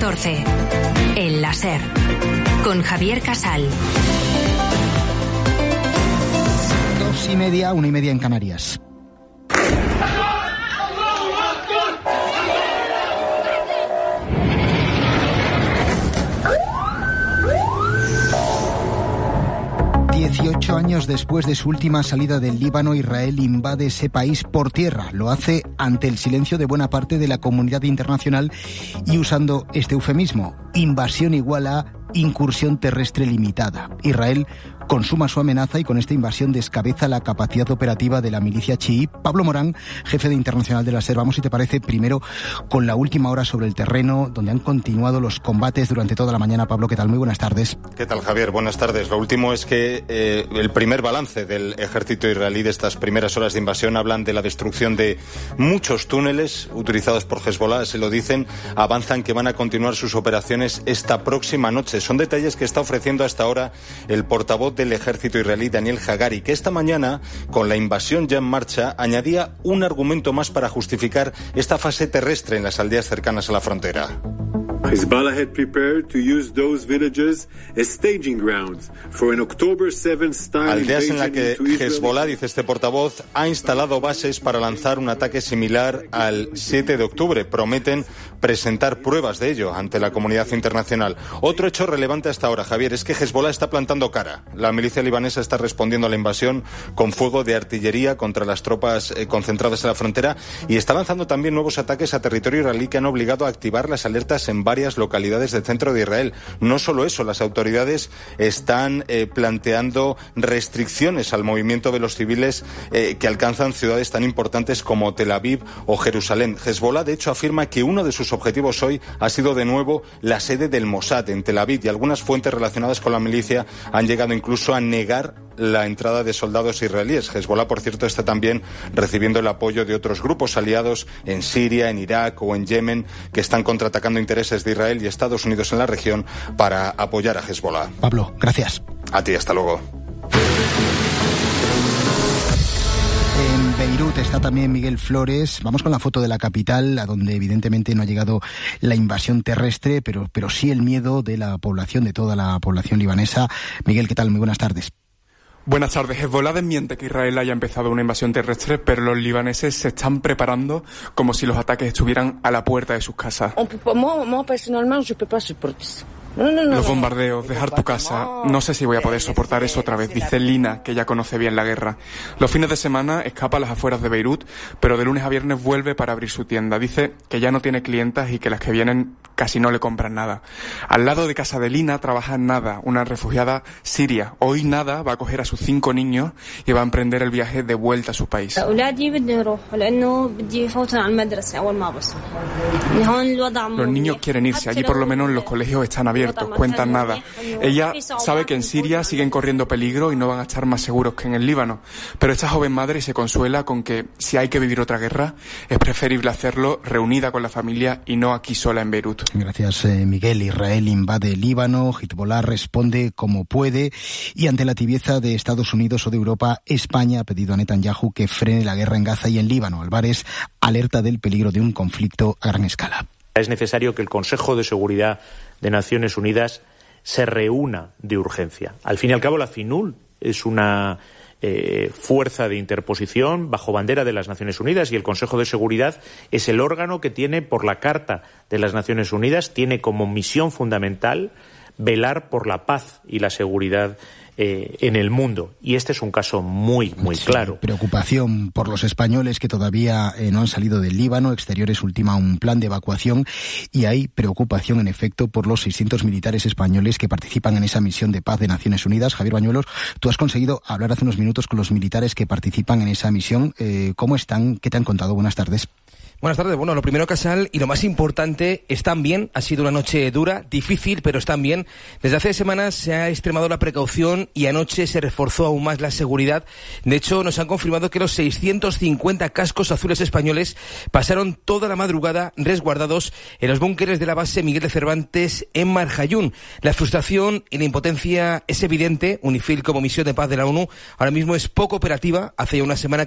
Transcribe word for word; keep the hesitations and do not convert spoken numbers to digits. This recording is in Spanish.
catorce. El láser. Con Javier Casal. Dos y media, una y media en Canarias. dieciocho años después de su última salida del Líbano, Israel invade ese país por tierra. Lo hace ante el silencio de buena parte de la comunidad internacional y usando este eufemismo: invasión igual a incursión terrestre limitada. Israel consuma su amenaza y con esta invasión descabeza la capacidad operativa de la milicia chií. Pablo Morán, jefe de Internacional de la SER, vamos, si te parece, primero con la última hora sobre el terreno, donde han continuado los combates durante toda la mañana. Pablo, ¿qué tal? Muy buenas tardes. ¿Qué tal, Javier? Buenas tardes. Lo último es que eh, el primer balance del ejército israelí de estas primeras horas de invasión hablan de la destrucción de muchos túneles utilizados por Hezbollah, se lo dicen, avanzan que van a continuar sus operaciones esta próxima noche. Son detalles que está ofreciendo hasta ahora el portavoz del ejército israelí, Daniel Hagari, que esta mañana, con la invasión ya en marcha, añadía un argumento más para justificar esta fase terrestre en las aldeas cercanas a la frontera. Hezbollah had prepared to use those villages as staging grounds for an October seventh style Aldeas en la que invasion into Hezbollah, dice este portavoz, ha instalado bases para lanzar un ataque similar al siete de octubre. Prometen presentar pruebas de ello ante la comunidad internacional. Otro hecho relevante hasta ahora, Javier, es que Hezbollah está plantando cara. La milicia libanesa está respondiendo a la invasión con fuego de artillería contra las tropas eh, concentradas en la frontera y está lanzando también nuevos ataques a territorio israelí que han obligado a activar las alertas en varias localidades del centro de Israel. No solo eso, las autoridades están eh, planteando restricciones al movimiento de los civiles eh, que alcanzan ciudades tan importantes como Tel Aviv o Jerusalén. Hezbollah, de hecho, afirma que uno de sus objetivos hoy ha sido de nuevo la sede del Mossad en Tel Aviv, y algunas fuentes relacionadas con la milicia han llegado incluso a negar la entrada de soldados israelíes. Hezbollah, por cierto, está también recibiendo el apoyo de otros grupos aliados en Siria, en Irak o en Yemen, que están contraatacando intereses de Israel y Estados Unidos en la región para apoyar a Hezbollah. Pablo, gracias. A ti, hasta luego. En Beirut está también Miguel Flores. Vamos con la foto de la capital, a donde evidentemente no ha llegado la invasión terrestre, pero, pero sí el miedo de la población, de toda la población libanesa. Miguel, ¿qué tal? Muy buenas tardes. Buenas tardes. Hezbollah desmiente que Israel haya empezado una invasión terrestre, pero los libaneses se están preparando como si los ataques estuvieran a la puerta de sus casas. No, no, no, los bombardeos, dejar tu casa, no sé si voy a poder soportar eso otra vez, dice Lina, que ya conoce bien la guerra. Los fines de semana escapa a las afueras de Beirut, pero de lunes a viernes vuelve para abrir su tienda. Dice que ya no tiene clientas y que las que vienen casi no le compran nada. Al lado de casa de Lina trabaja Nada, una refugiada siria. Hoy Nada va a coger a sus cinco niños y va a emprender el viaje de vuelta a su país. Los niños quieren irse, allí por lo menos los colegios están abiertos. Cuentan Nada. Ella sabe que en Siria siguen corriendo peligro y no van a estar más seguros que en el Líbano, pero esta joven madre se consuela con que si hay que vivir otra guerra es preferible hacerlo reunida con la familia y no aquí sola en Beirut. Gracias, eh, Miguel. Israel invade el Líbano, Hezbollah responde como puede y ante la tibieza de Estados Unidos o de Europa, España ha pedido a Netanyahu que frene la guerra en Gaza y en Líbano. Álvarez alerta del peligro de un conflicto a gran escala. Es necesario que el Consejo de Seguridad de Naciones Unidas se reúna de urgencia. Al fin y al cabo, la ACNUR es una eh, fuerza de interposición bajo bandera de las Naciones Unidas y el Consejo de Seguridad es el órgano que tiene, por la Carta de las Naciones Unidas, tiene como misión fundamental velar por la paz y la seguridad Eh, en el mundo. Y este es un caso muy, muy sí, claro. Preocupación por los españoles que todavía eh, no han salido del Líbano. Exteriores ultima un plan de evacuación y hay preocupación, en efecto, por los seiscientos militares españoles que participan en esa misión de paz de Naciones Unidas. Javier Bañuelos, tú has conseguido hablar hace unos minutos con los militares que participan en esa misión. Eh, ¿Cómo están? ¿Qué te han contado? Buenas tardes. Buenas tardes. Bueno, lo primero, Casal, y lo más importante, están bien. Ha sido una noche dura, difícil, pero están bien. Desde hace semanas se ha extremado la precaución y anoche se reforzó aún más la seguridad. De hecho, nos han confirmado que los seiscientos cincuenta cascos azules españoles pasaron toda la madrugada resguardados en los búnkeres de la base Miguel de Cervantes en Marjayún. La frustración y la impotencia es evidente. UNIFIL, como misión de paz de la ONU, ahora mismo es poco operativa. Hace ya una semana